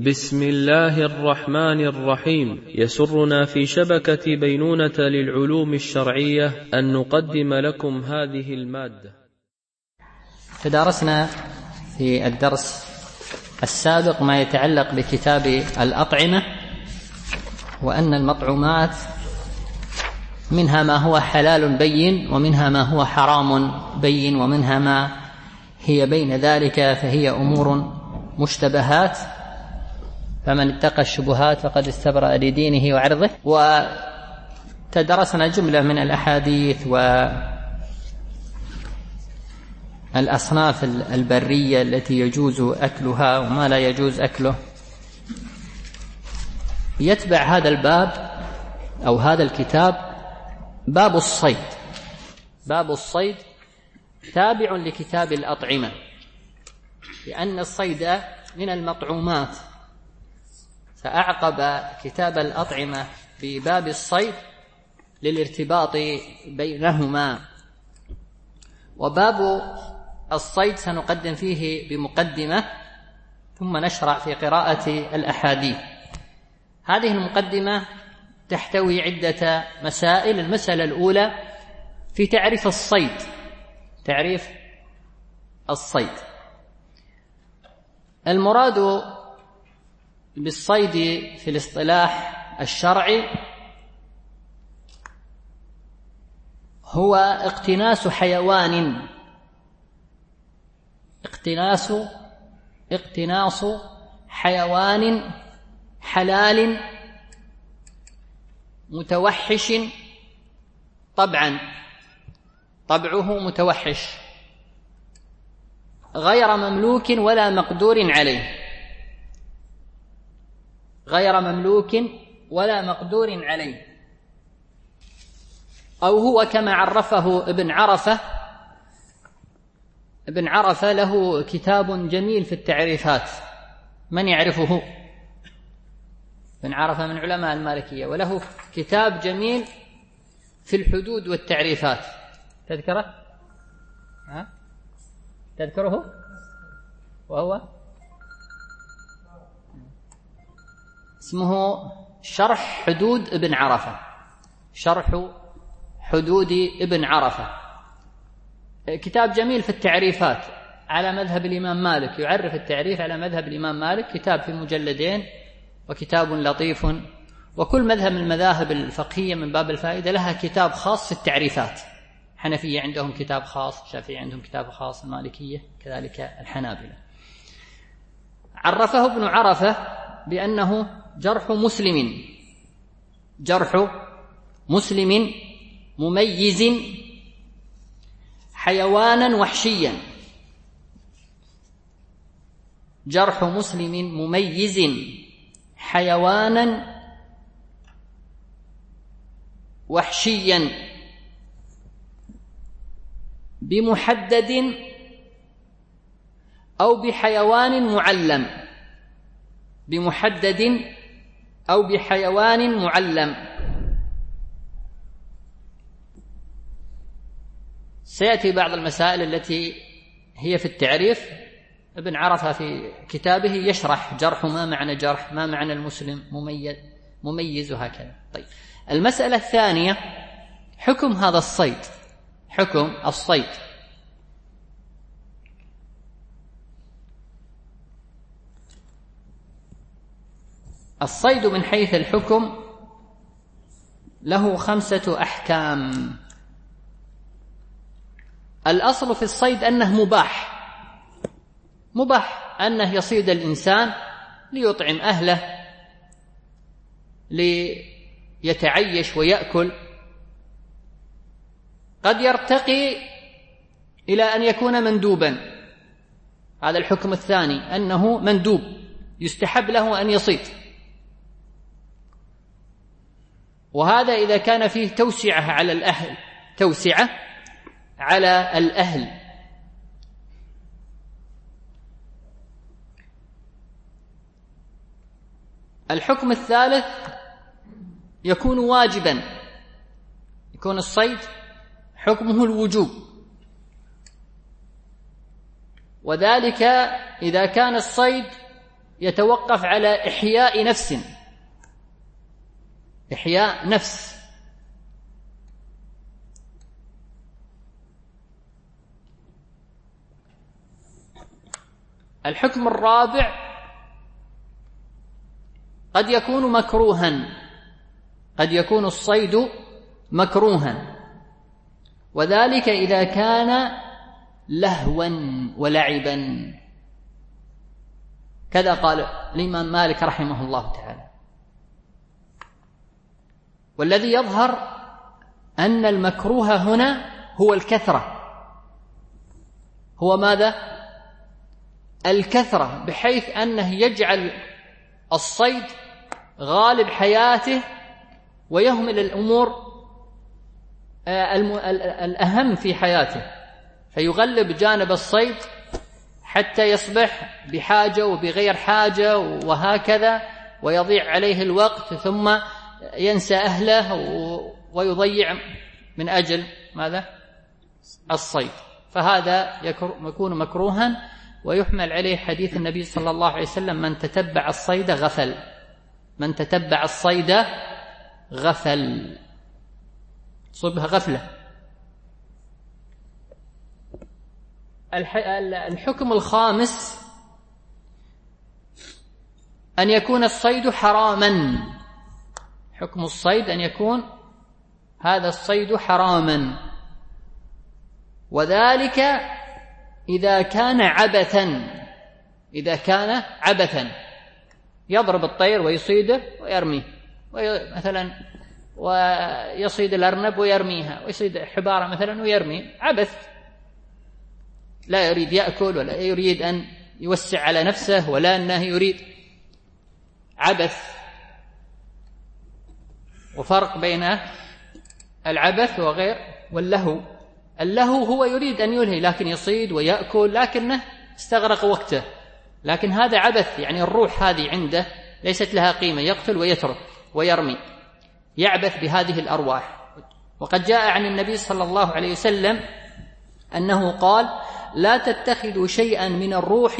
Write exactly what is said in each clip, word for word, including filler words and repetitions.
بسم الله الرحمن الرحيم. يسرنا في شبكة بينونة للعلوم الشرعية أن نقدم لكم هذه المادة. تدارسنا في الدرس السابق ما يتعلق بكتاب الأطعمة، وأن المطعومات منها ما هو حلال بين، ومنها ما هو حرام بين، ومنها ما هي بين ذلك، فهي أمور مشتبهات، فمن اتقى الشبهات فقد استبرأ لدينه وعرضه. وتدرسنا جملة من الأحاديث والأصناف البرية التي يجوز أكلها وما لا يجوز أكله. يتبع هذا الباب أو هذا الكتاب باب الصيد. باب الصيد تابع لكتاب الأطعمة، لأن الصيد من المطعومات، فأعقب كتاب الأطعمة بباب الصيد للارتباط بينهما. وباب الصيد سنقدم فيه بمقدمة، ثم نشرع في قراءة الأحاديث. هذه المقدمة تحتوي عدة مسائل. المسألة الأولى في تعريف الصيد. تعريف الصيد، المراد بالصيد في الاصطلاح الشرعي هو اقتناس حيوان اقتناس اقتناص حيوان حلال متوحش، طبعا طبعه متوحش، غير مملوك ولا مقدور عليه، غير مملوك ولا مقدور عليه. أو هو كما عرفه ابن عرفة. ابن عرفة له كتاب جميل في التعريفات، من يعرفه؟ ابن عرفة من علماء المالكية، وله كتاب جميل في الحدود والتعريفات. تذكره؟ ها؟ تذكره؟ وهو اسمه شرح حدود ابن عرفة. شرح حدود ابن عرفة كتاب جميل في التعريفات على مذهب الإمام مالك، يعرف التعريف على مذهب الإمام مالك، كتاب في مجلدين وكتاب لطيف. وكل مذهب من المذاهب الفقهية من باب الفائدة لها كتاب خاص في التعريفات. حنفية عندهم كتاب خاص، الشافعية عندهم كتاب خاص، المالكية كذلك، الحنابلة. عرفه ابن عرفة بأنه جرح مسلم، جرح مسلم مميز حيوانا وحشيا، جرح مسلم مميز حيوانا وحشيا بمحدد أو بحيوان معلم، بمحدد أو بحيوان معلم. سيأتي بعض المسائل التي هي في التعريف. ابن عرفة في كتابه يشرح جرح، ما معنى جرح، ما معنى المسلم مميز مميز وهكذا. طيب، المسألة الثانية حكم هذا الصيد. حكم الصيد. الصيد من حيث الحكم له خمسة أحكام. الأصل في الصيد أنه مباح، مباح أنه يصيد الإنسان ليطعم أهله، ليتعيش ويأكل. قد يرتقي إلى أن يكون مندوبا، هذا الحكم الثاني، أنه مندوب يستحب له أن يصيد، وهذا إذا كان فيه توسعة على الأهل، توسعة على الأهل. الحكم الثالث يكون واجبا، يكون الصيد حكمه الوجوب، وذلك إذا كان الصيد يتوقف على إحياء نفس، إحياء نفس. الحكم الرابع قد يكون مكروها، قد يكون الصيد مكروها، وذلك إذا كان لهوا ولعبا، كذا قال الإمام مالك رحمه الله تعالى. والذي يظهر أن المكروه هنا هو الكثرة، هو ماذا؟ الكثرة، بحيث أنه يجعل الصيد غالب حياته ويهمل الأمور الأهم في حياته، فيغلب جانب الصيد حتى يصبح بحاجة وبغير حاجة وهكذا، ويضيع عليه الوقت، ثم ينسى أهله ويضيع من أجل ماذا؟ الصيد. فهذا يكون مكروها، ويحمل عليه حديث النبي صلى الله عليه وسلم: من تتبع الصيد غفل، من تتبع الصيد غفل، صبها غفلة. الحكم الخامس أن يكون الصيد حراما، حكم الصيد أن يكون هذا الصيد حراما، وذلك إذا كان عبثا، إذا كان عبثا، يضرب الطير ويصيده ويرميه، مثلا ويصيد الأرنب ويرميها، ويصيد حبارة مثلا ويرمي، عبث، لا يريد يأكل ولا يريد أن يوسع على نفسه ولا أنه يريد، عبث. وفرق بين العبث وغير واللهو. اللهو هو يريد أن يلهي لكن يصيد ويأكل لكنه استغرق وقته، لكن هذا عبث، يعني الروح هذه عنده ليست لها قيمة، يقتل ويترك ويرمي، يعبث بهذه الأرواح. وقد جاء عن النبي صلى الله عليه وسلم أنه قال: لا تتخذوا شيئا من الروح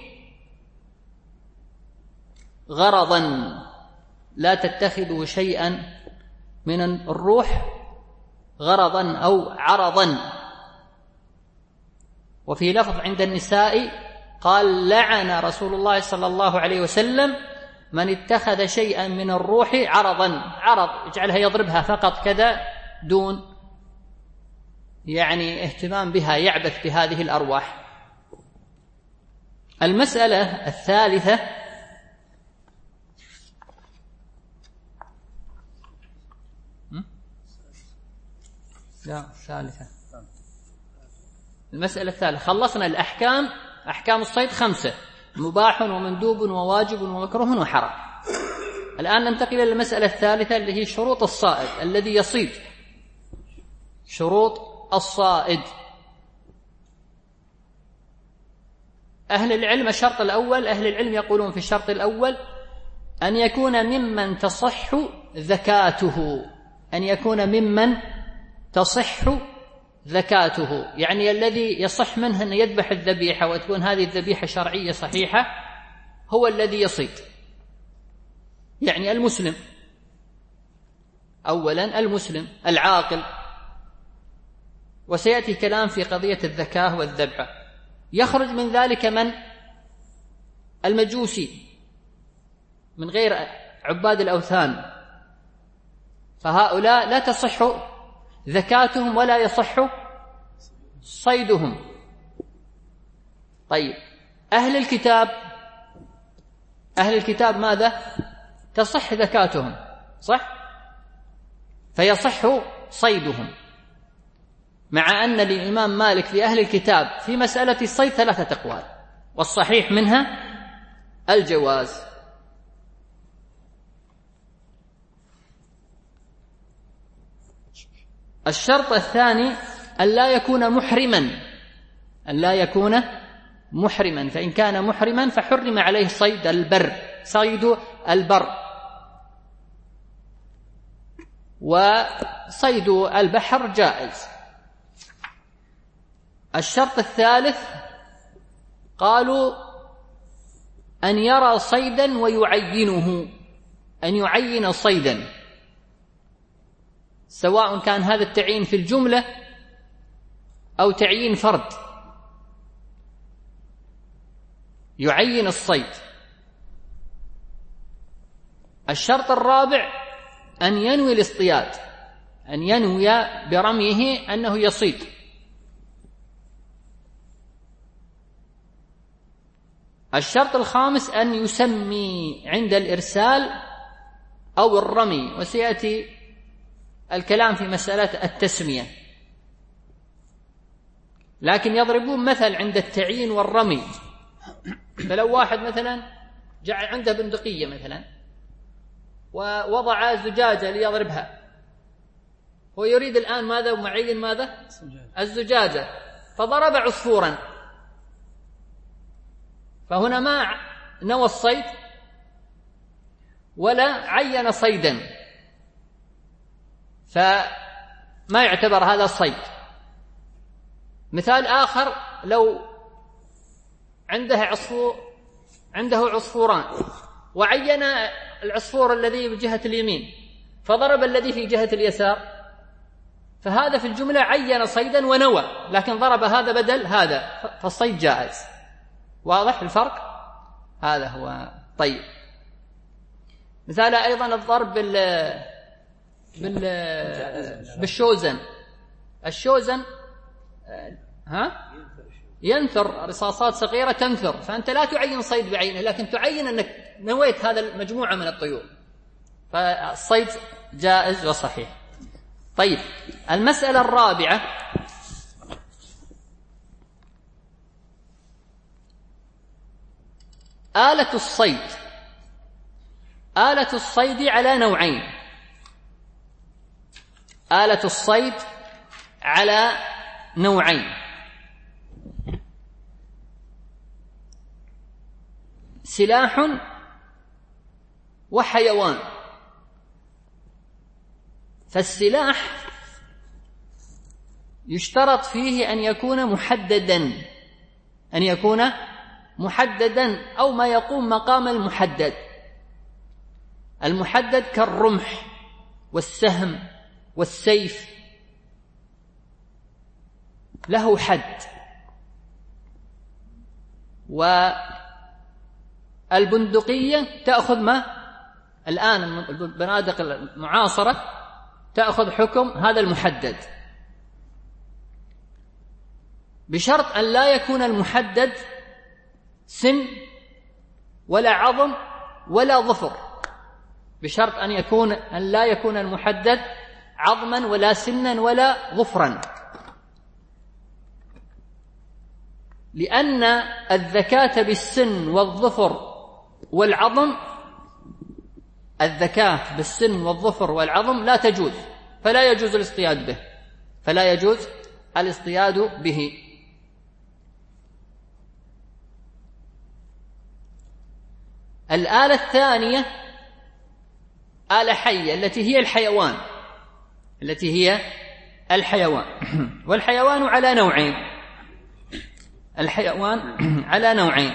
غرضا، لا تتخذوا شيئا من الروح غرضا أو عرضا. وفي لفظ عند النساء قال: لعن رسول الله صلى الله عليه وسلم من اتخذ شيئا من الروح عرضا، عرض يجعلها يضربها فقط كذا دون يعني اهتمام بها، يعبث بهذه الأرواح. المسألة الثالثة لا الثالثة المسألة الثالثة خلصنا الأحكام، أحكام الصيد خمسة: مباح ومندوب وواجب ومكروه وحرام. الآن ننتقل إلى المسألة الثالثة اللي هي شروط الصائد الذي يصيد. شروط الصائد. أهل العلم الشرط الأول، أهل العلم يقولون في الشرط الأول أن يكون ممن تصح ذكاته، أن يكون ممن تصح ذكاته، يعني الذي يصح منه أن يذبح الذبيحة وتكون هذه الذبيحة شرعية صحيحة، هو الذي يصيد، يعني المسلم أولا، المسلم العاقل. وسيأتي كلام في قضية الذكاة والذبحة. يخرج من ذلك من؟ المجوسي، من غير عباد الأوثان، فهؤلاء لا تصح ذكاتهم ولا يصح صيدهم. طيب أهل الكتاب، أهل الكتاب ماذا؟ تصح ذكاتهم، صح؟ فيصح صيدهم، مع أن الإمام مالك في أهل الكتاب في مسألة الصيد ثلاثة أقوال، والصحيح منها الجواز. الشرط الثاني أن لا يكون محرما، أن لا يكون محرما، فإن كان محرما فحرم عليه صيد البر، صيد البر، وصيد البحر جائز. الشرط الثالث قالوا أن يرى صيدا ويعينه، أن يعين صيدا، سواء كان هذا التعيين في الجملة أو تعيين فرد، يعين الصيد. الشرط الرابع أن ينوي الاصطياد، أن ينوي برميه أنه يصيد. الشرط الخامس أن يسمي عند الإرسال أو الرمي، وسيأتي الكلام في مسألة التسمية، لكن يضربون مثل عند التعيين والرمي. فلو واحد مثلا جعل عنده بندقية مثلا ووضع زجاجة ليضربها، هو يريد الآن ماذا ومعين ماذا؟ الزجاجة، فضرب عصفورا، فهنا ما نوى الصيد ولا عين صيدا، فما يعتبر هذا صيد. مثال آخر، لو عنده عصفور عنده عصفوران وعين العصفور الذي بجهة اليمين فضرب الذي في جهة اليسار، فهذا في الجملة عين صيدا ونوى، لكن ضرب هذا بدل هذا، فالصيد جائز. واضح الفرق؟ هذا هو. طيب، مثال أيضا الضرب بال بال بالشوزن. الشوزن ها ينثر رصاصات صغيرة تنثر، فأنت لا تعين صيد بعينه، لكن تعين أنك نويت هذا المجموعة من الطيور، فالصيد جائز وصحيح. طيب، المسألة الرابعة آلة الصيد. آلة الصيد على نوعين. آلة الصيد على نوعين. سلاح وحيوان. فالسلاح يشترط فيه أن يكون محددا، أن يكون محددا أو ما يقوم مقام المحدد. المحدد كالرمح والسهم والسيف له حد، والبندقية تأخذ ما الآن البنادق المعاصرة تأخذ حكم هذا المحدد، بشرط أن لا يكون المحدد سن ولا عظم ولا ظفر، بشرط أن يكون أن لا يكون المحدد عظما ولا سنا ولا ظفرا، لأن الذكاة بالسن والظفر والعظم، الذكاة بالسن والظفر والعظم لا تجوز، فلا يجوز الاصطياد به، فلا يجوز الاصطياد به. الآلة الثانية آلة حية التي هي الحيوان، التي هي الحيوان. والحيوان على نوعين. الحيوان على نوعين: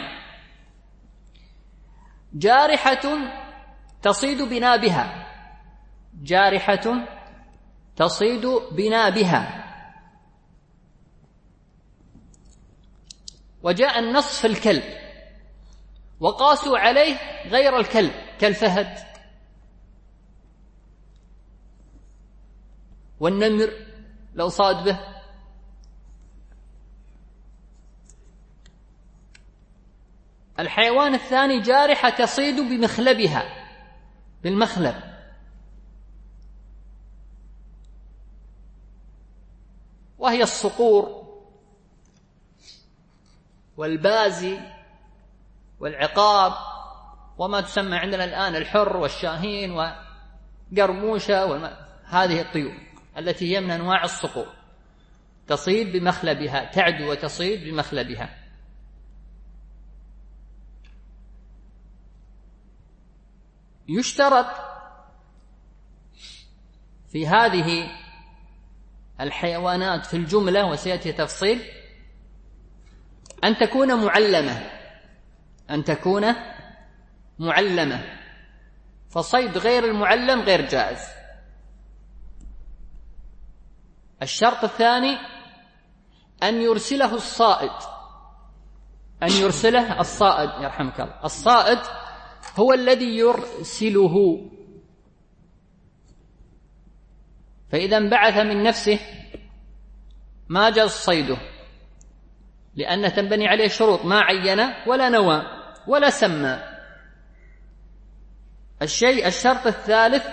جارحة تصيد بنابها، جارحة تصيد بنابها. وجاء النص في الكلب وقاسوا عليه غير الكلب كالفهد والنمر لو صاد به. الحيوان الثاني جارحة تصيد بمخلبها، بالمخلب، وهي الصقور والبازي والعقاب وما تسمى عندنا الآن الحر والشاهين وقرموشة والم... هذه الطيور التي هي من أنواع الصقور تصيد بمخلبها، تعدو وتصيد بمخلبها. يشترط في هذه الحيوانات في الجملة، وسيأتي تفصيل، أن تكون معلمة، أن تكون معلمة، فصيد غير المعلم غير جائز. الشرط الثاني أن يرسله الصائد، أن يرسله الصائد يرحمك الله. الصائد هو الذي يرسله، فإذا انبعث من نفسه ما جاز صيده، لأنه تنبني عليه شروط، ما عين ولا نوى ولا سمى. الشيء الشرط الثالث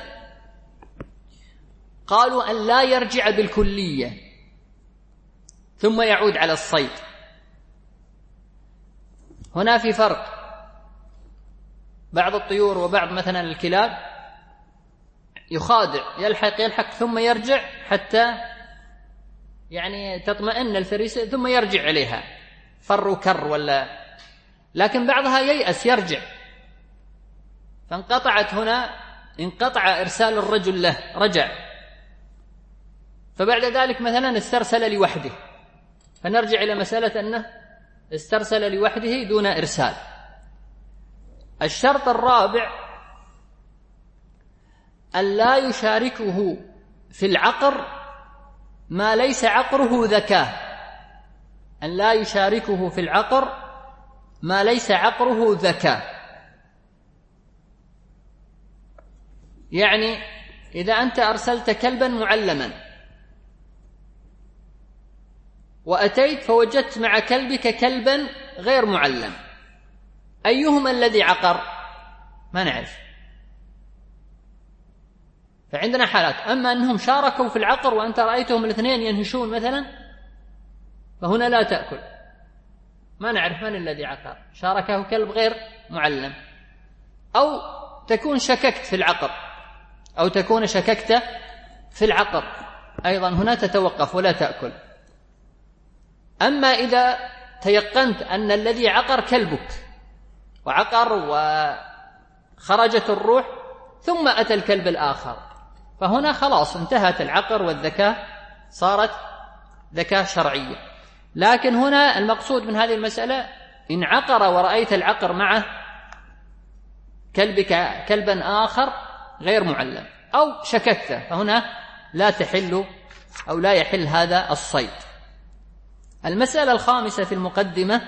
قالوا أن لا يرجع بالكلية ثم يعود على الصيد. هنا في فرق، بعض الطيور وبعض مثلا الكلاب يخادع، يلحق يلحق ثم يرجع حتى يعني تطمئن الفريسة ثم يرجع عليها، فر وكر ولا، لكن بعضها ييأس يرجع، فانقطعت هنا، انقطع إرسال الرجل له، رجع، فبعد ذلك مثلا استرسل لوحده، فنرجع إلى مسألة أنه استرسل لوحده دون إرسال. الشرط الرابع أن لا يشاركه في العقر ما ليس عقره ذكاه، أن لا يشاركه في العقر ما ليس عقره ذكاه. يعني إذا أنت أرسلت كلبا معلما وأتيت فوجدت مع كلبك كلبا غير معلم، أيهما الذي عقر؟ ما نعرف. فعندنا حالات، أما أنهم شاركوا في العقر وأنت رأيتهم الاثنين ينهشون مثلا، فهنا لا تأكل، ما نعرف من الذي عقر، شاركه كلب غير معلم. أو تكون شككت في العقر، أو تكون شككت في العقر أيضا، هنا تتوقف ولا تأكل. أما إذا تيقنت أن الذي عقر كلبك وعقر وخرجت الروح ثم أتى الكلب الآخر، فهنا خلاص انتهت العقر والذكاء، صارت ذكاء شرعية. لكن هنا المقصود من هذه المسألة إن عقر ورأيت العقر معه كلبك كلبا آخر غير معلم أو شككت، فهنا لا تحل أو لا يحل هذا الصيد. المسألة الخامسة في المقدمة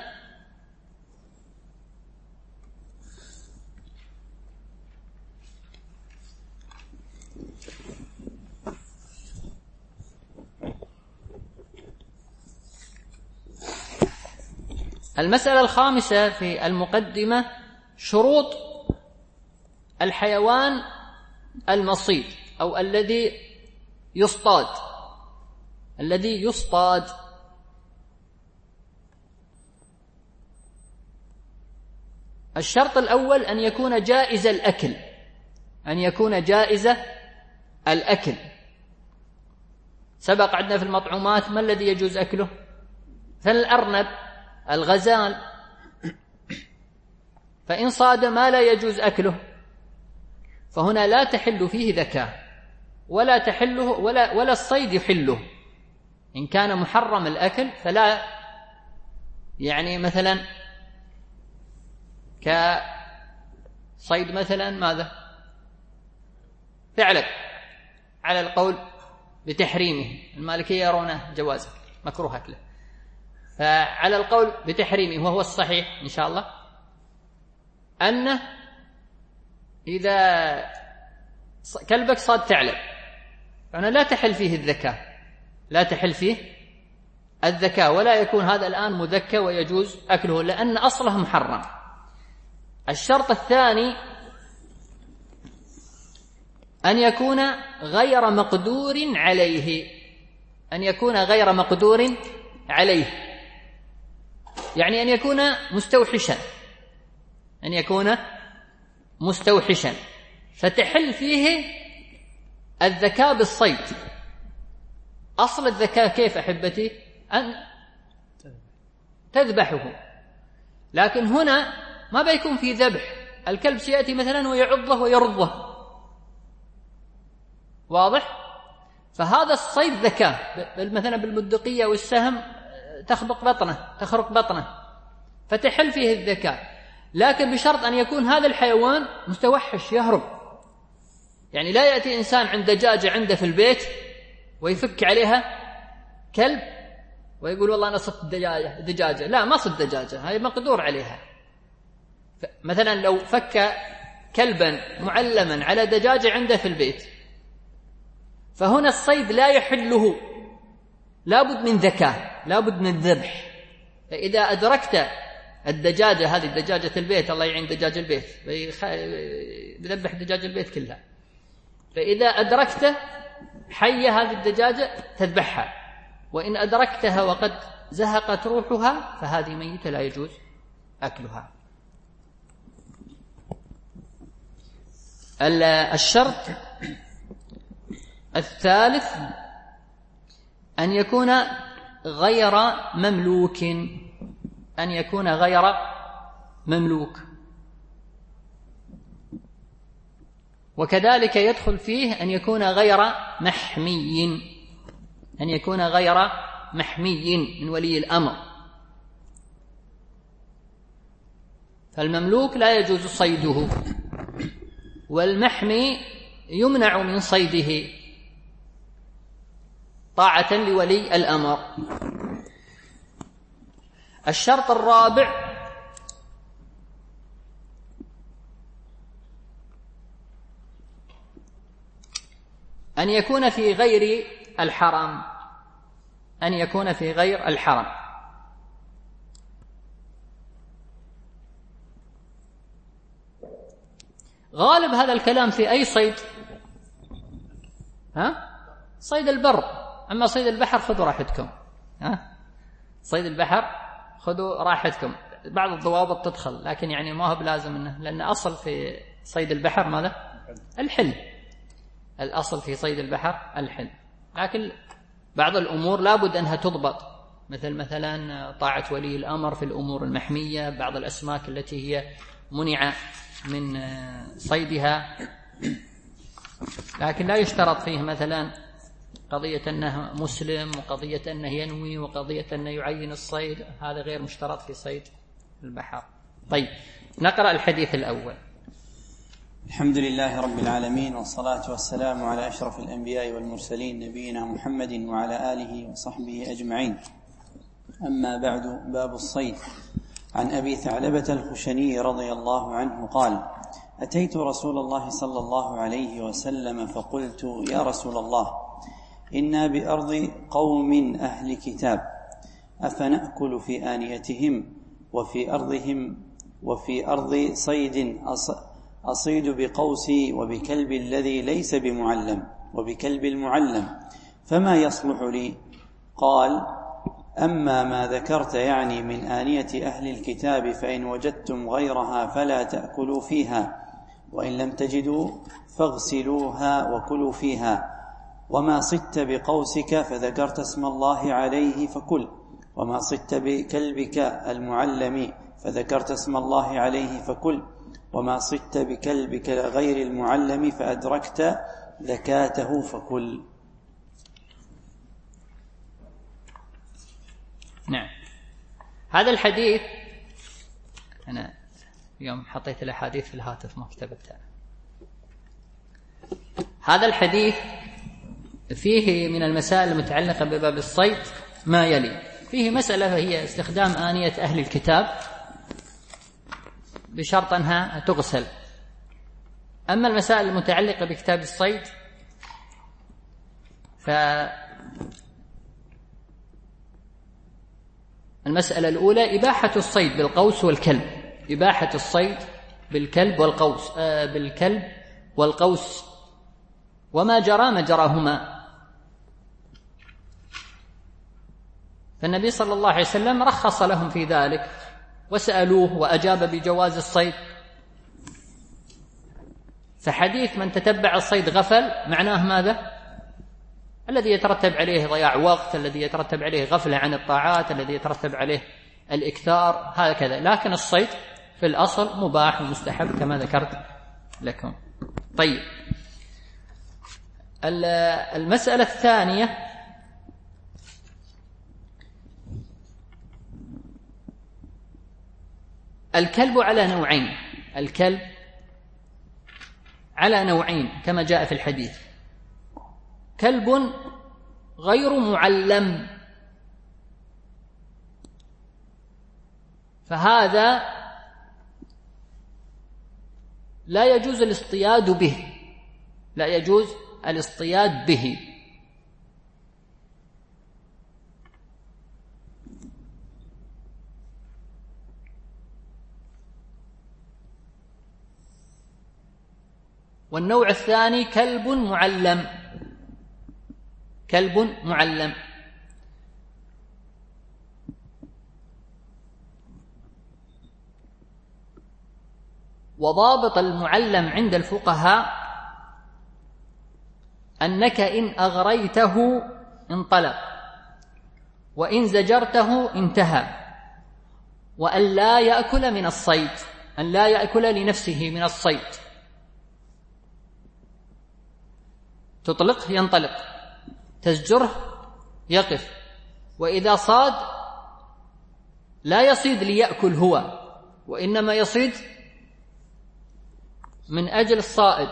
المسألة الخامسة في المقدمة شروط الحيوان المصيد أو الذي يصطاد، الذي يصطاد. الشرط الأول أن يكون جائز الأكل، أن يكون جائز الأكل. سبق عندنا في المطعومات ما الذي يجوز أكله؟ مثل الأرنب، الغزال، فإن صاد ما لا يجوز أكله فهنا لا تحل فيه ذكاء ولا تحله ولا, ولا الصيد يحله. إن كان محرم الأكل فلا، يعني مثلا كصيد مثلا ماذا؟ ثعلب على القول بتحريمه، المالكية يرونه جوازه مكروه أكله، فعلى القول بتحريمه وهو الصحيح إن شاء الله أنه إذا كلبك صاد ثعلب فأنا لا تحل فيه الذكاء، لا تحل فيه الذكاء ولا يكون هذا الآن مذكى ويجوز أكله لأن أصله محرم. الشرط الثاني أن يكون غير مقدور عليه، أن يكون غير مقدور عليه، يعني أن يكون مستوحشا، أن يكون مستوحشا، فتحل فيه الذكاء بالصيد. أصل الذكاء كيف أحبتي؟ أن تذبحه، لكن هنا ما بيكون في ذبح، الكلب سيأتي مثلا ويعضه ويرضه، واضح؟ فهذا الصيد ذكاء، مثلا بالمدقية والسهم تخبق بطنه تخرق بطنه فتحل فيه الذكاء. لكن بشرط أن يكون هذا الحيوان متوحش يهرب. يعني لا يأتي إنسان عند دجاجة عنده في البيت ويفك عليها كلب ويقول والله أنا صدت دجاجة, دجاجة. لا، ما صدت دجاجة، هاي مقدور عليها. مثلا لو فك كلبا معلما على دجاجة عنده في البيت، فهنا الصيد لا يحله، لابد من ذكاء، لابد من ذبح. فإذا أدركت الدجاجة هذه دجاجة البيت، الله يعين دجاج البيت بيذبح دجاج البيت كلها، فإذا أدركت حية هذه الدجاجة تذبحها، وإن أدركتها وقد زهقت روحها فهذه ميتة لا يجوز أكلها. الشرط الثالث أن يكون غير مملوك، أن يكون غير مملوك. وكذلك يدخل فيه أن يكون غير محمي، أن يكون غير محمي من ولي الأمر. فالمملوك لا يجوز صيده، والمحمي يمنع من صيده طاعة لولي الأمر. الشرط الرابع أن يكون في غير الحرم، أن يكون في غير الحرم. غالب هذا الكلام في أي صيد؟ ها؟ صيد البر. أما صيد البحر خذوا راحتكم. ها؟ صيد البحر خذوا راحتكم. بعض الضوابط تدخل، لكن يعني ما هو بلازم إنه، لأن أصل في صيد البحر ماذا؟ الحل. الأصل في صيد البحر الحل، لكن بعض الأمور لابد أنها تضبط، مثل مثلا طاعة ولي الأمر في الأمور المحمية، بعض الأسماك التي هي منع من صيدها، لكن لا يشترط فيه مثلا قضية أنه مسلم وقضية أنه ينوي وقضية أنه يعين الصيد، هذا غير مشترط في صيد البحر. طيب، نقرأ الحديث الأول. الحمد لله رب العالمين، والصلاة والسلام على أشرف الأنبياء والمرسلين نبينا محمد وعلى آله وصحبه أجمعين. أما بعد، باب الصيد. عن أبي ثعلبة الخشني رضي الله عنه قال: أتيت رسول الله صلى الله عليه وسلم فقلت: يا رسول الله، إنا بأرض قوم أهل كتاب، أفنأكل في آنيتهم وفي أرضهم وفي أرض صيد أصيد بقوسي وبكلب الذي ليس بمعلم وبكلب المعلم، فما يصلح لي؟ قال: أما ما ذكرت يعني من آنية أهل الكتاب فإن وجدتم غيرها فلا تأكلوا فيها، وإن لم تجدوا فاغسلوها وكلوا فيها. وما صدت بقوسك فذكرت اسم الله عليه فكل، وما صدت بكلبك المعلم فذكرت اسم الله عليه فكل، وما صدت بكلبك غير المعلم فأدركت ذكاته فكل. نعم، هذا الحديث أنا اليوم حطيت الأحاديث في الهاتف ما كتبتها. هذا الحديث فيه من المسائل المتعلقة بباب الصيد ما يلي. فيه مسألة هي استخدام آنية أهل الكتاب بشرط أنها تغسل. أما المسائل المتعلقة بكتاب الصيد فالمسألة الأولى إباحة الصيد بالقوس والكلب، إباحة الصيد بالكلب والقوس آه بالكلب والقوس وما جرى مجراهما. فالنبي صلى الله عليه وسلم رخص لهم في ذلك وسألوه وأجاب بجواز الصيد. فحديث من تتبع الصيد غفل معناه ماذا؟ الذي يترتب عليه ضياع وقت، الذي يترتب عليه غفلة عن الطاعات، الذي يترتب عليه الإكثار، هكذا. لكن الصيد في الأصل مباح ومستحب كما ذكرت لكم. طيب، المسألة الثانية الكلب على نوعين، الكلب على نوعين كما جاء في الحديث: كلب غير معلم، فهذا لا يجوز الاصطياد به، لا يجوز الاصطياد به. والنوع الثاني كلب معلم، كلب معلم. وضابط المعلم عند الفقهاء أنك إن أغريته انطلق، وإن زجرته انتهى، وأن لا يأكل من الصيد، أن لا يأكل لنفسه من الصيد. تطلقه ينطلق، تزجره يقف، وإذا صاد لا يصيد ليأكل هو، وإنما يصيد من أجل الصائد.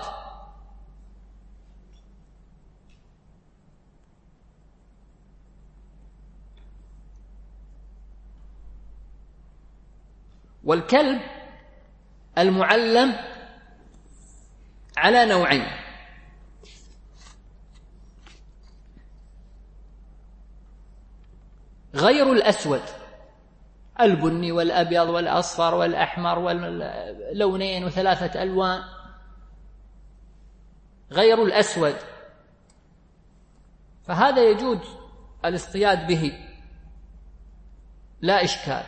والكلب المعلم على نوعين: غير الأسود، البني والأبيض والأصفر والأحمر واللونين وثلاثة ألوان، غير الأسود، فهذا يجوز الاصطياد به لا إشكال.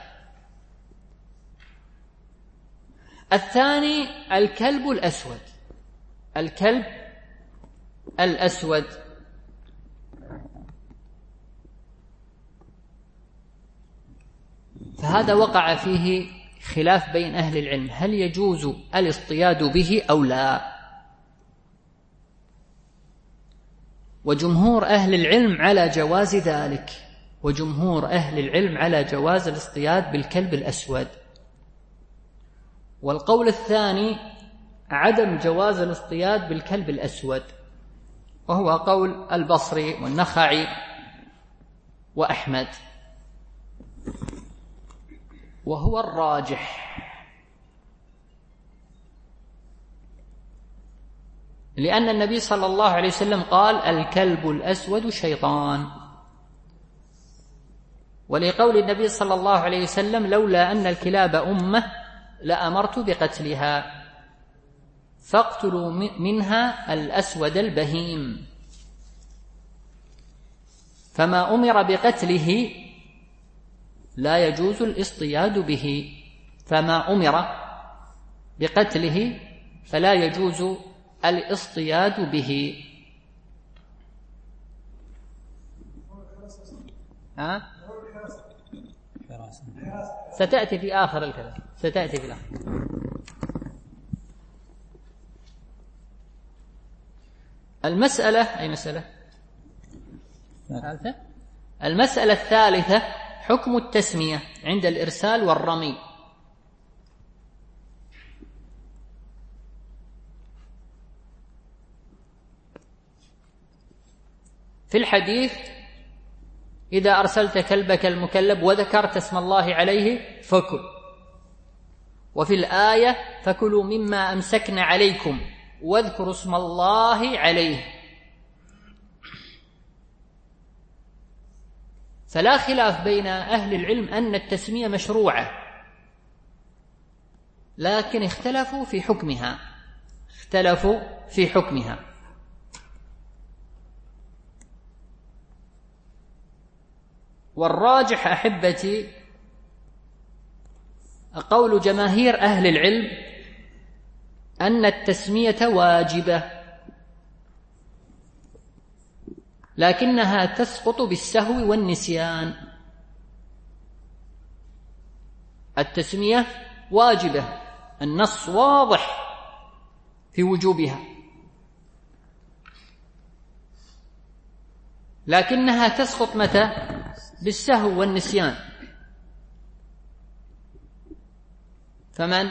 الثاني الكلب الأسود، الكلب الأسود فهذا وقع فيه خلاف بين أهل العلم، هل يجوز الاصطياد به أو لا؟ وجمهور أهل العلم على جواز ذلك، وجمهور أهل العلم على جواز الاصطياد بالكلب الأسود. والقول الثاني عدم جواز الاصطياد بالكلب الأسود، وهو قول البصري والنخعي وأحمد، وهو الراجح، لأن النبي صلى الله عليه وسلم قال: الكلب الأسود شيطان. ولقول النبي صلى الله عليه وسلم: لولا أن الكلاب أمة لأمرت بقتلها، فاقتلوا منها الأسود البهيم. فما أمر بقتله لا يجوز الاصطياد به، فما أمر بقتله فلا يجوز الاصطياد به. ها؟ ستأتي في آخر الكلام، ستأتي في الآخر. المسألة أي مسألة؟ ثالثة. المسألة الثالثة حكم التسمية عند الإرسال والرمي. في الحديث: إذا أرسلت كلبك المكلب وذكرت اسم الله عليه فكل. وفي الآية: فكلوا مما أمسكن عليكم واذكروا اسم الله عليه. فلا خلاف بين أهل العلم أن التسمية مشروعة، لكن اختلفوا في حكمها، اختلفوا في حكمها. والراجح أحبتي قول جماهير أهل العلم أن التسمية واجبة، لكنها تسقط بالسهو والنسيان. التسمية واجبة، النص واضح في وجوبها، لكنها تسقط متى؟ بالسهو والنسيان. فمن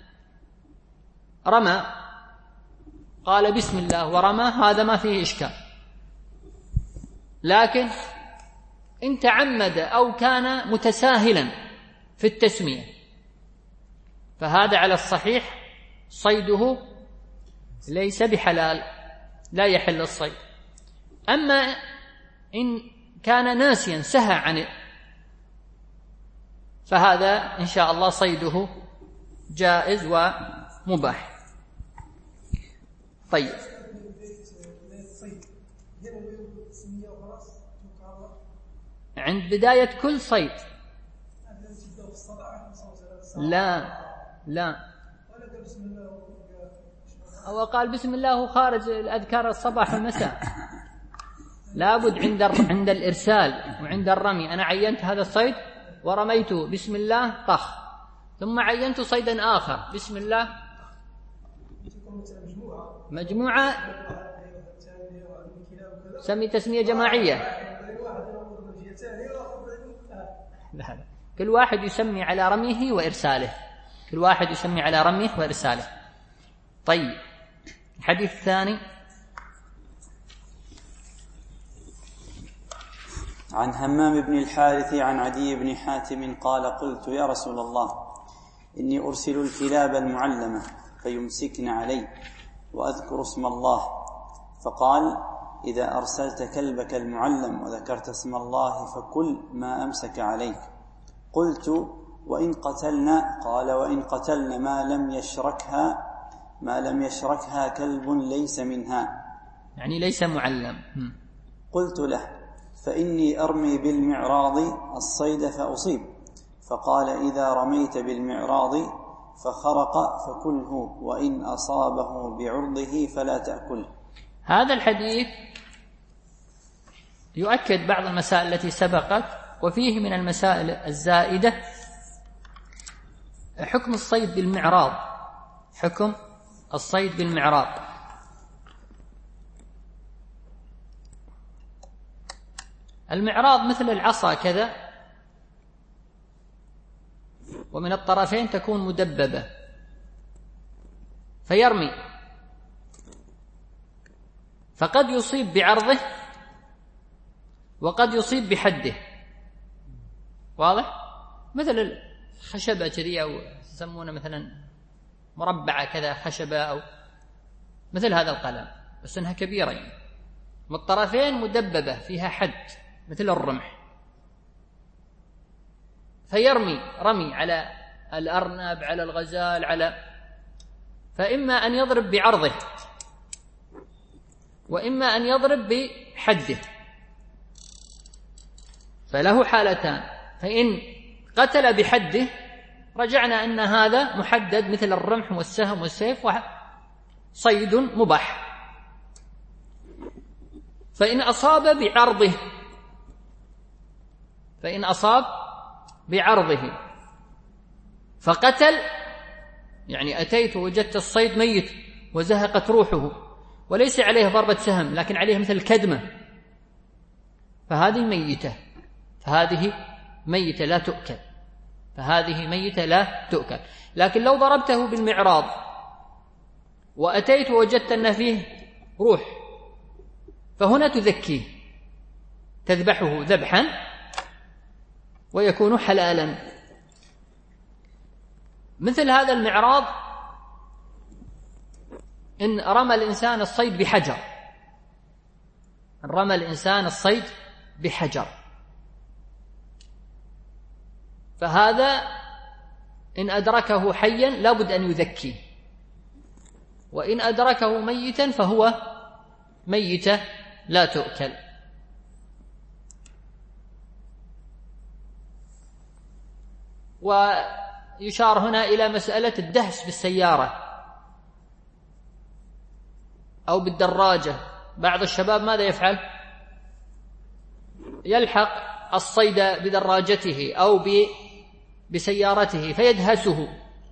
رمى قال بسم الله ورمى هذا ما فيه إشكال، لكن إن تعمد أو كان متساهلا في التسمية فهذا على الصحيح صيده ليس بحلال، لا يحل الصيد. أما إن كان ناسيا سهى عنه فهذا إن شاء الله صيده جائز ومباح. طيب عند بداية كل صيد لا لا هو قال بسم الله وخارج الأذكار الصباح والمساء، لابد عند عند الإرسال وعند الرمي أنا عينت هذا الصيد ورميت بسم الله طخ، ثم عينت صيدا آخر بسم الله، مجموعة سمي تسمية جماعية، لا لا. كل واحد يسمي على رميه وإرساله، كل واحد يسمي على رميه وإرساله. طيب الحديث الثاني عن همام بن الحارث عن عدي بن حاتم قال قلت يا رسول الله إني أرسل الكلاب المعلمة فيمسكن علي وأذكر اسم الله، فقال إذا أرسلت كلبك المعلم وذكرت اسم الله فكل ما أمسك عليك. قلت وإن قتلنا؟ قال وإن قتلنا ما لم يشركها ما لم يشركها كلب ليس منها، يعني ليس معلم. قلت له فإني أرمي بالمعراض الصيد فأصيب، فقال إذا رميت بالمعراض فخرق فكله وإن أصابه بعرضه فلا تأكله. هذا الحديث يؤكد بعض المسائل التي سبقت، وفيه من المسائل الزائدة حكم الصيد بالمعراض، حكم الصيد بالمعراض. المعراض مثل العصا كذا، ومن الطرفين تكون مدببة فيرمي، فقد يصيب بعرضه وقد يصيب بحده، واضح؟ مثل الخشبة كذي، أو يسمونه مثلا مربعة كذا خشبة، أو مثل هذا القلم بس إنها كبيرة يعني، والطرفين مدببة فيها حد مثل الرمح، فيرمي رمي على الأرنب على الغزال على، فإما أن يضرب بعرضه وإما أن يضرب بحده، فله حالتان. فإن قتل بحده رجعنا أن هذا محدد مثل الرمح والسهم والسيف وصيد مباح. فإن أصاب بعرضه فإن أصاب بعرضه فقتل، يعني أتيت ووجدت الصيد ميت وزهقت روحه وليس عليه ضربة سهم لكن عليه مثل الكدمة، فهذه ميتة فهذه ميتة لا تؤكل فهذه ميتة لا تؤكل. لكن لو ضربته بالمعراض وأتيت ووجدت أن فيه روح فهنا تذكيه، تذبحه ذبحا ويكون حلالا. مثل هذا المعراض إن رمى الإنسان الصيد بحجر، إن رمى الإنسان الصيد بحجر فهذا إن أدركه حيا لابد أن يذكيه، وإن أدركه ميتا فهو ميتة لا تؤكل. ويشار هنا إلى مسألة الدهس بالسيارة أو بالدراجة. بعض الشباب ماذا يفعل؟ يلحق الصيد بدراجته أو بسيارته فيدهسه،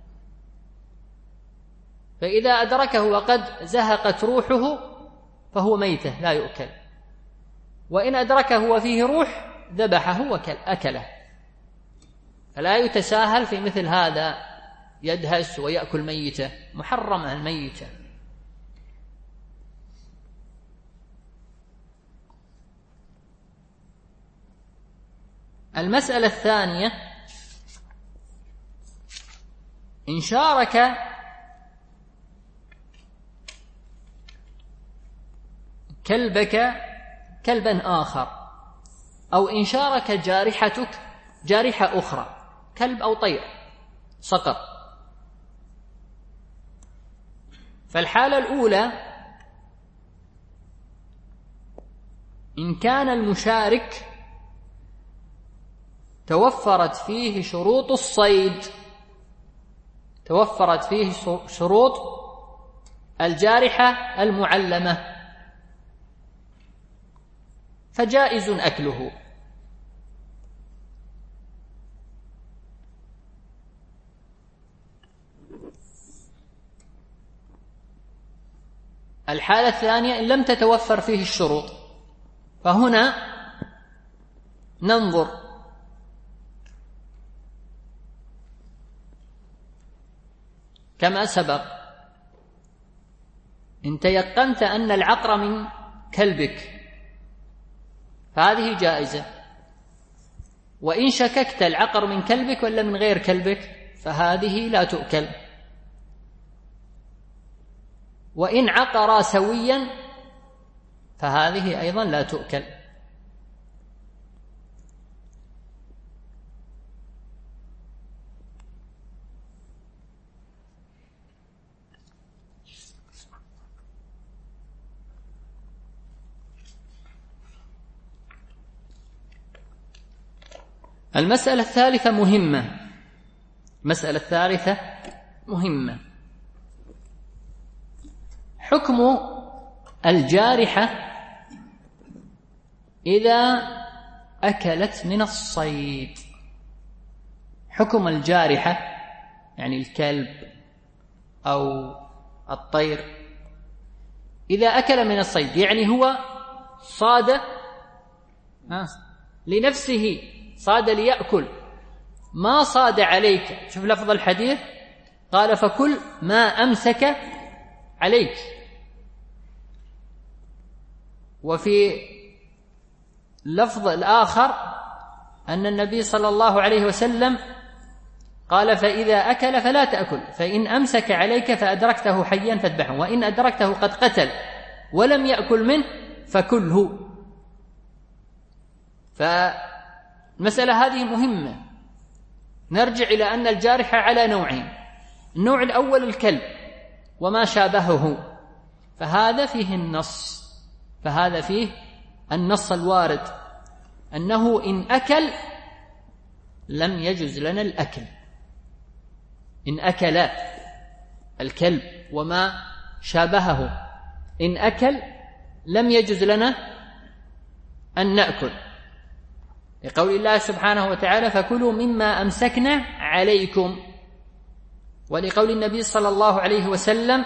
فإذا أدركه وقد زهقت روحه فهو ميتة لا يؤكل، وإن أدركه وفيه روح ذبحه وأكله. فلا يتساهل في مثل هذا يدهس ويأكل ميتة، محرمة الميتة. المسألة الثانية: إن شارك كلبك كلبا آخر، أو إن شارك جارحتك جارحة أخرى، كلب أو طير صقر. فالحالة الأولى: إن كان المشارك توفرت فيه شروط الصيد، توفرت فيه شروط الجارحة المعلمة، فجائز أكله. الحالة الثانية: إن لم تتوفر فيه الشروط، فهنا ننظر كما سبق. إن تيقنت أن العقر من كلبك فهذه جائزة، وإن شككت العقر من كلبك ولا من غير كلبك فهذه لا تؤكل. وإن عقرا سويا فهذه أيضا لا تؤكل. المسألة الثالثة مهمة. المسألة الثالثة مهمة: حكم الجارحة إذا أكلت من الصيد. حكم الجارحة يعني الكلب أو الطير إذا أكل من الصيد، يعني هو صاد لنفسه، صاد ليأكل، ما صاد عليك. شوف لفظ الحديث، قال: فكل ما أمسك عليك. وفي لفظ الآخر أن النبي صلى الله عليه وسلم قال: فإذا أكل فلا تأكل، فإن أمسك عليك فأدركته حيا فاذبحه، وإن أدركته قد قتل ولم يأكل منه فكله. فالمسألة هذه مهمة. نرجع إلى أن الجارحة على نوعين: النوع الأول الكلب وما شابهه، فهذا فيه النص، فهذا فيه النص الوارد أنه إن أكل لم يجوز لنا الأكل. إن أكل الكلب وما شابهه، إن أكل لم يجوز لنا أن نأكل، لقول الله سبحانه وتعالى: فكلوا مما أمسكنا عليكم، ولقول النبي صلى الله عليه وسلم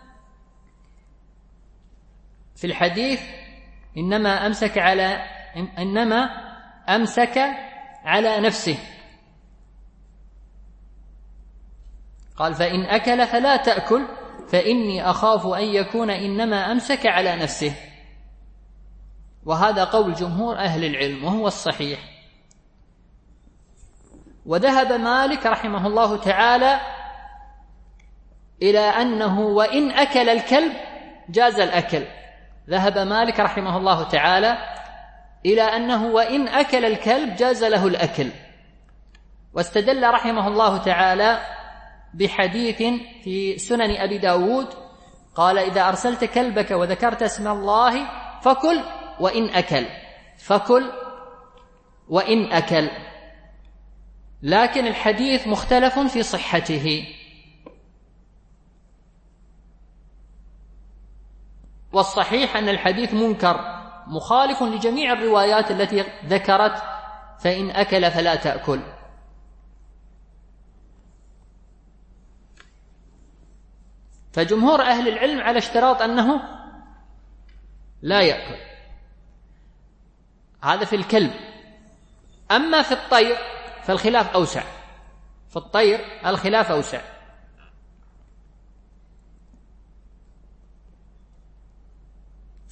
في الحديث: إنما أمسك على إنما أمسك على نفسه. قال: فإن أكل فلا تأكل فإني أخاف أن يكون إنما أمسك على نفسه. وهذا قول جمهور أهل العلم وهو الصحيح. وذهب مالك رحمه الله تعالى إلى أنه وإن أكل الكلب جاز الأكل. ذهب مالك رحمه الله تعالى إلى أنه وإن أكل الكلب جاز له الأكل، واستدل رحمه الله تعالى بحديث في سنن أبي داود قال: إذا أرسلت كلبك وذكرت اسم الله فكل وإن أكل، فكل وإن أكل. لكن الحديث مختلف في صحته، والصحيح أن الحديث منكر مخالف لجميع الروايات التي ذكرت فإن أكل فلا تأكل. فجمهور أهل العلم على اشتراط أنه لا يأكل. هذا في الكلب. أما في الطير فالخلاف أوسع. في الطير الخلاف أوسع.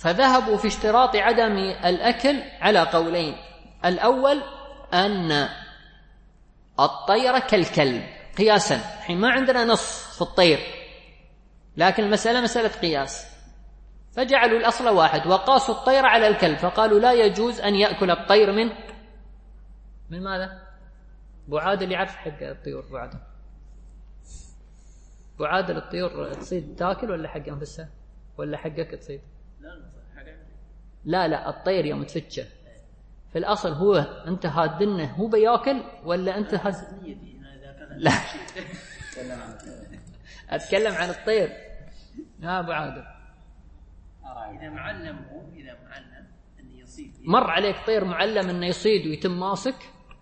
فذهبوا في اشتراط عدم الأكل على قولين. الأول أن الطير كالكلب قياسا، حين ما عندنا نص في الطير، لكن المسألة مسألة قياس، فجعلوا الأصل واحد وقاسوا الطير على الكلب، فقالوا لا يجوز أن يأكل الطير من من ماذا؟ بعاد اللي يعرف حق الطيور، بعاد بعاد الطيور تصيد تاكل ولا حق أنفسها ولا حقك تصيد؟ لا لا الطير يوم تفتشه في الأصل هو أنت هادنه هو بياكل ولا أنت هاد؟ لا أتكلم عن الطير يا أبو عادل. إذا معلم هو إذا معلم أن يصيد، مر عليك طير معلم أنه يصيد ويتم ماسك؟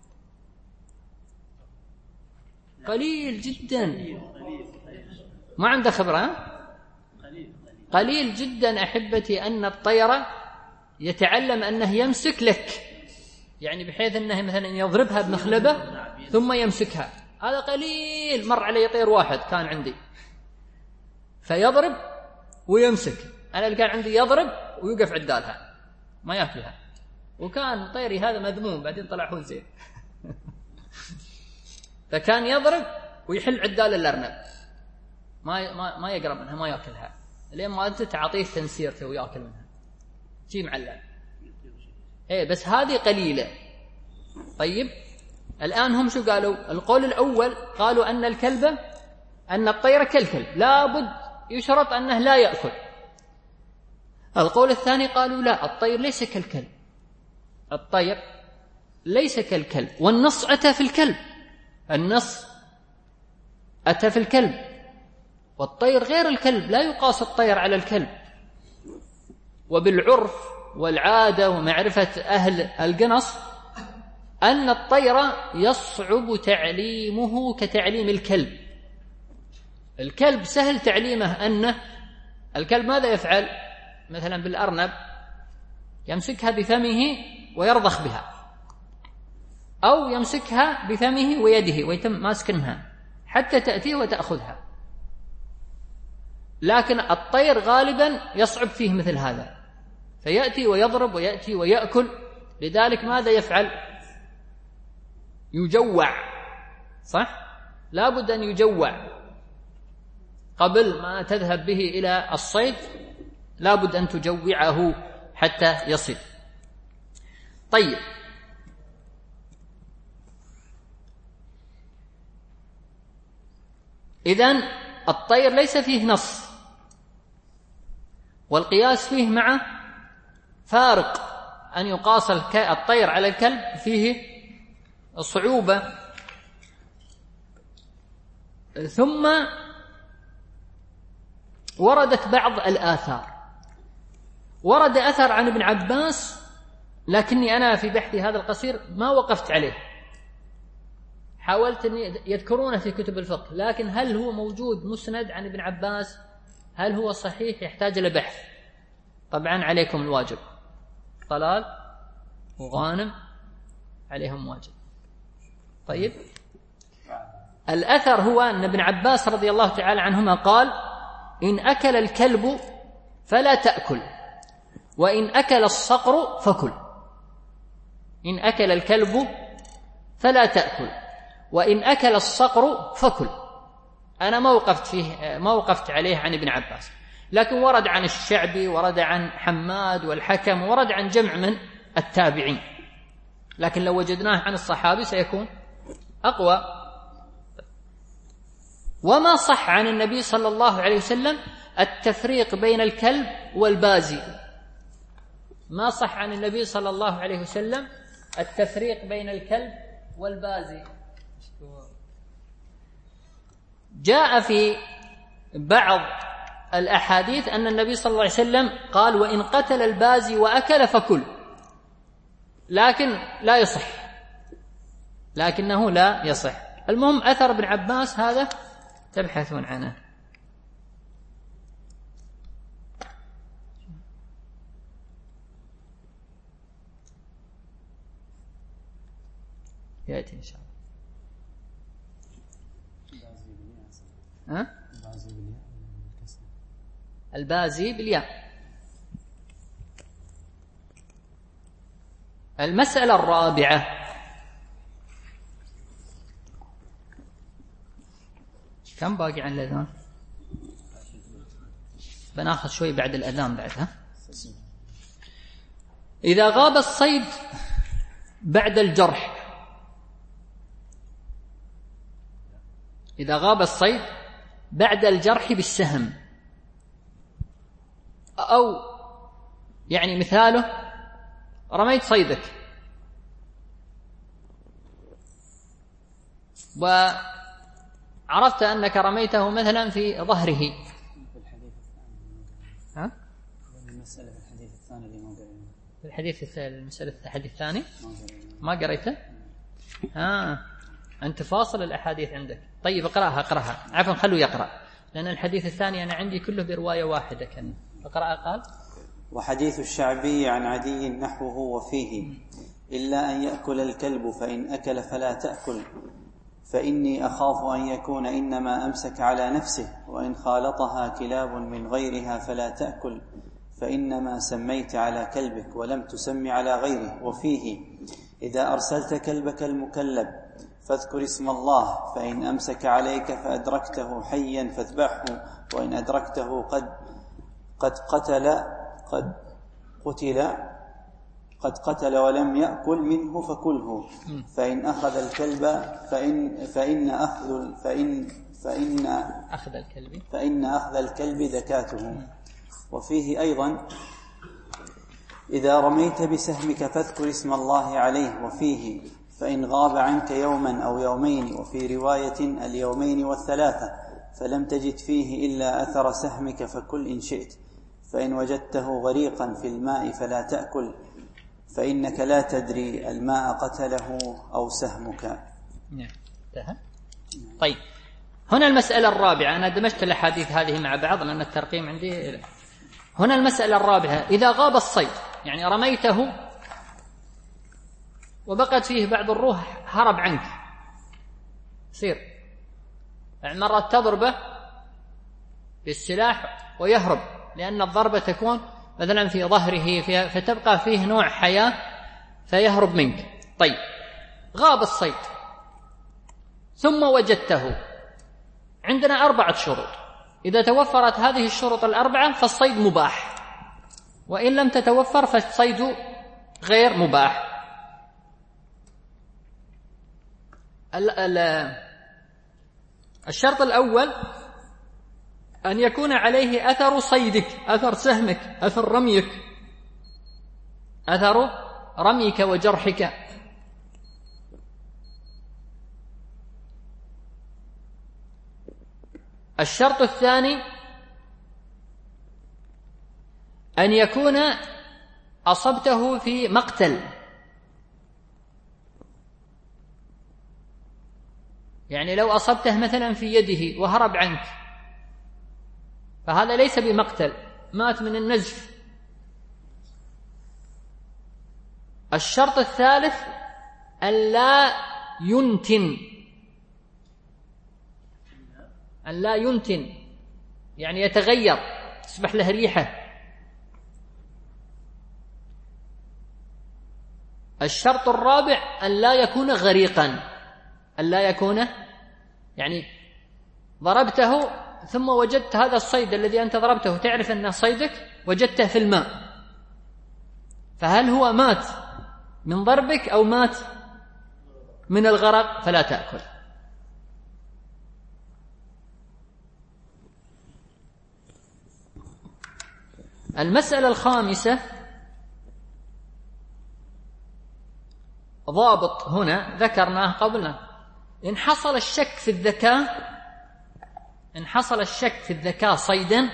قليل جدا، ما عنده خبرة. قليل جدا أحبتي أن الطير يتعلم أنه يمسك لك، يعني بحيث أنه مثلا يضربها بمخلبة ثم يمسكها، هذا قليل. مر علي طير واحد كان عندي فيضرب ويمسك، أنا اللي كان عندي يضرب ويوقف عدالها ما يأكلها، وكان طيري هذا مذموم بعدين طلع هو زين. فكان يضرب ويحل عدال الأرنب، ما ما ما يقرب منها ما يأكلها، لين ما أنت تعطيه تنسيرته ويأكل منها شيء معلم. إيه بس هذه قليلة. طيب الآن هم شو قالوا؟ القول الأول قالوا أن الكلب أن الطير كالكلب لابد يشرط أنه لا يأكل. القول الثاني قالوا لا، الطير ليس كالكلب، الطير ليس كالكلب، والنص أتى في الكلب، النص أتى في الكلب، والطير غير الكلب، لا يقاس الطير على الكلب. وبالعرف والعادة ومعرفة أهل القنص أن الطير يصعب تعليمه كتعليم الكلب. الكلب سهل تعليمه، أنه الكلب ماذا يفعل؟ مثلا بالأرنب يمسكها بفمه ويرضخ بها، أو يمسكها بفمه ويده ويتم ماسكنها حتى تأتيه وتأخذها. لكن الطير غالبا يصعب فيه مثل هذا، فيأتي ويضرب ويأتي ويأكل، لذلك ماذا يفعل؟ يجوع، صح؟ لا بد أن يجوع قبل ما تذهب به إلى الصيد، لا بد أن تجوعه حتى يصيد. طيب إذن الطير ليس فيه نص، والقياس فيه مع فارق أن يقاس الطير على الكلب فيه صعوبة. ثم وردت بعض الآثار، ورد أثر عن ابن عباس، لكني أنا في بحثي هذا القصير ما وقفت عليه، حاولت أن يذكرونه في كتب الفقه، لكن هل هو موجود مسند عن ابن عباس؟ هل هو صحيح؟ يحتاج إلى بحث. طبعا عليكم الواجب، طلال وغانم عليهم واجب. طيب الأثر هو أن ابن عباس رضي الله تعالى عنهما قال: إن أكل الكلب فلا تأكل، وإن أكل الصقر فكل. إن أكل الكلب فلا تأكل، وإن أكل الصقر فكل. أنا ما وقفت فيه، ما وقفت عليه عن ابن عباس، لكن ورد عن الشعبي، ورد عن حماد والحكم، ورد عن جمع من التابعين، لكن لو وجدناه عن الصحابي سيكون أقوى. وما صح عن النبي صلى الله عليه وسلم التفريق بين الكلب والبازي، ما صح عن النبي صلى الله عليه وسلم التفريق بين الكلب والبازي. جاء في بعض الأحاديث أن النبي صلى الله عليه وسلم قال: وإن قتل البازي وأكل فكل، لكن لا يصح، لكنه لا يصح. المهم أثر ابن عباس هذا تبحثون عنه. يأتي إن شاء الله. ها؟ البازي بالياء. المسألة الرابعة: كم باقي عن الأذان؟ بناخذ شوي بعد الأذان بعدها. إذا غاب الصيد بعد الجرح، إذا غاب الصيد بعد الجرح بالسهم، أو يعني مثاله رميت صيدك وعرفت أنك رميته مثلا في ظهره. ها؟ المسألة في الحديث الثاني اللي ما قريناه. في الحديث المسألة الحديث الثاني ما قريته. ها، أنت فاصل الأحاديث عندك. طيب اقرأها اقرأها عفوا خلوا يقرأ، لأن الحديث الثاني أنا عندي كله برواية واحدة. كان اقرأ. قال: وحديث الشعبي عن عدي نحوه وفيه: إلا أن يأكل الكلب فإن أكل فلا تأكل، فإني أخاف أن يكون إنما أمسك على نفسه، وإن خالطها كلاب من غيرها فلا تأكل، فإنما سميت على كلبك ولم تسم على غيره. وفيه: إذا أرسلت كلبك المكلب فاذكر اسم الله، فإن أمسك عليك فأدركته حيا فاذبحه، وإن أدركته قد قد قتل قد قتل قد قتل ولم يأكل منه فكله، فإن أخذ الكلب فإن فإن أخذ فإن فإن أخذ الكلب فإن أخذ الكلب زكاته. وفيه أيضا: إذا رميت بسهمك فاذكر اسم الله عليه. وفيه: فإن غاب عنك يوما أو يومين، وفي رواية اليومين والثلاثة، فلم تجد فيه إلا أثر سهمك فكل إن شئت، فإن وجدته غريقا في الماء فلا تأكل، فإنك لا تدري الماء قتله أو سهمك. نعم. طيب، هنا المسألة الرابعة. أنا دمجت الأحاديث هذه مع بعض لأن الترقيم عندي. هنا المسألة الرابعة: إذا غاب الصيد، يعني رميته وبقت فيه بعض الروح هرب عنك، سير يعني مرات تضربه بالسلاح ويهرب، لأن الضربة تكون مثلا في ظهره فيها، فتبقى فيه نوع حياة فيهرب منك. طيب، غاب الصيد ثم وجدته. عندنا أربعة شروط، إذا توفرت هذه الشروط الأربعة فالصيد مباح، وإن لم تتوفر فالصيد غير مباح. الشرط الأول: أن يكون عليه أثر صيدك، أثر سهمك، أثر رميك، أثر رميك وجرحك. الشرط الثاني: أن يكون أصبته في مقتل، يعني لو أصبته مثلا في يده وهرب عنك فهذا ليس بمقتل، مات من النزف. الشرط الثالث: أن لا ينتن، أن لا ينتن يعني يتغير، تصبح له ريحة. الشرط الرابع: أن لا يكون غريقا، أن لا يكون يعني ضربته ثم وجدت هذا الصيد الذي أنت ضربته، تعرف أن صيدك وجدته في الماء، فهل هو مات من ضربك أو مات من الغرق؟ فلا تأكل. المسألة الخامسة: ضابط هنا ذكرناه قبلنا: إن حصل الشك في الذكاء، إن حصل الشك في الذكاء صيدا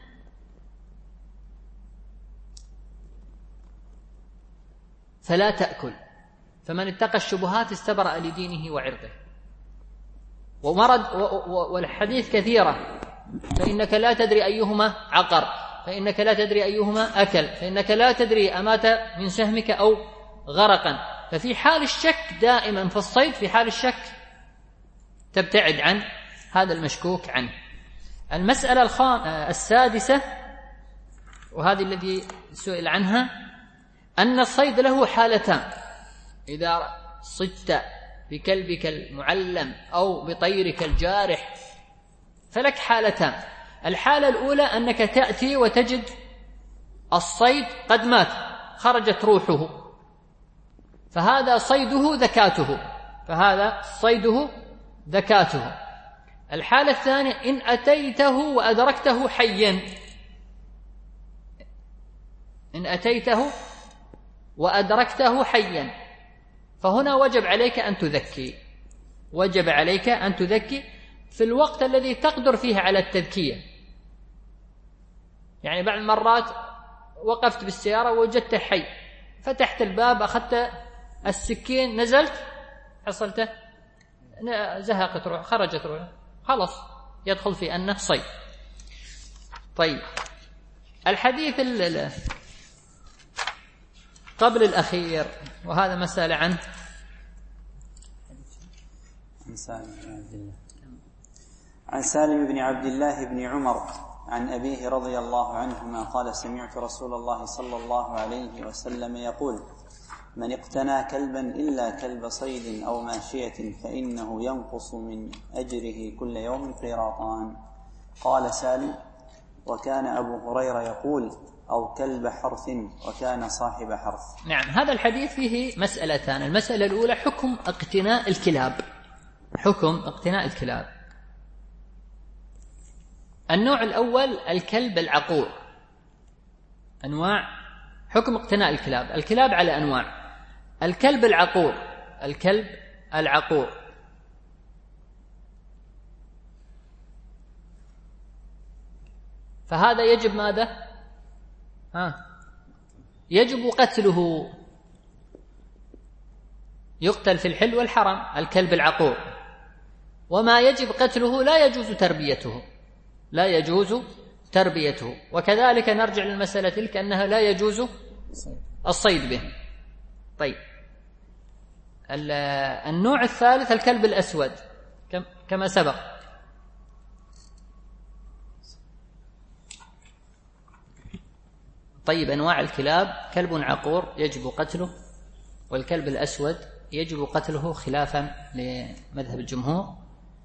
فلا تأكل، فمن اتقى الشبهات استبرأ لدينه وعرضه. ومرد والحديث كثيرة: فإنك لا تدري أيهما عقر، فإنك لا تدري أيهما أكل، فإنك لا تدري أمات من سهمك أو غرقا. ففي حال الشك دائما في الصيد، في حال الشك تبتعد عن هذا المشكوك عنه. المسألة الخام... السادسة، وهذه الذي سئل عنها: أن الصيد له حالتان: إذا صدت بكلبك المعلم أو بطيرك الجارح فلك حالتان. الحالة الأولى أنك تأتي وتجد الصيد قد مات، خرجت روحه، فهذا صيده ذكاته، فهذا صيده ذكاته. الحالة الثانية: إن أتيته وأدركته حيا، إن أتيته وأدركته حيا فهنا وجب عليك أن تذكي، وجب عليك أن تذكي في الوقت الذي تقدر فيه على التذكية. يعني بعض المرات وقفت بالسيارة ووجدته حي، فتحت الباب، أخذت السكين، نزلت، حصلته زهقت روح، خرجت روح، خلاص يدخل في أنه صيد. طيب، الحديث قبل الأخير، وهذا مسألة عنه عن سالم بن عبد الله بن عمر عن أبيه رضي الله عنهما قال: سمعت رسول الله صلى الله عليه وسلم يقول: من اقتنى كلبا إلا كلب صيد أو ماشية فإنه ينقص من أجره كل يوم قيراطان. قال سالم: وكان أبو هريرة يقول: أو كلب حرث، وكان صاحب حرث. نعم، هذا الحديث فيه مسألتان. المسألة الأولى حكم اقتناء الكلاب، حكم اقتناء الكلاب. النوع الأول الكلب العقور. أنواع حكم اقتناء الكلاب. الكلاب على أنواع: الكلب العقور، الكلب العقور فهذا يجب ماذا؟ ها يجب قتله، يقتل في الحل والحرم الكلب العقور. وما يجب قتله لا يجوز تربيته، لا يجوز تربيته. وكذلك نرجع للمسألة تلك أنها لا يجوز الصيد به. طيب، النوع الثالث الكلب الأسود كما سبق. طيب، أنواع الكلاب: كلب عقور يجب قتله، والكلب الأسود يجب قتله خلافا لمذهب الجمهور.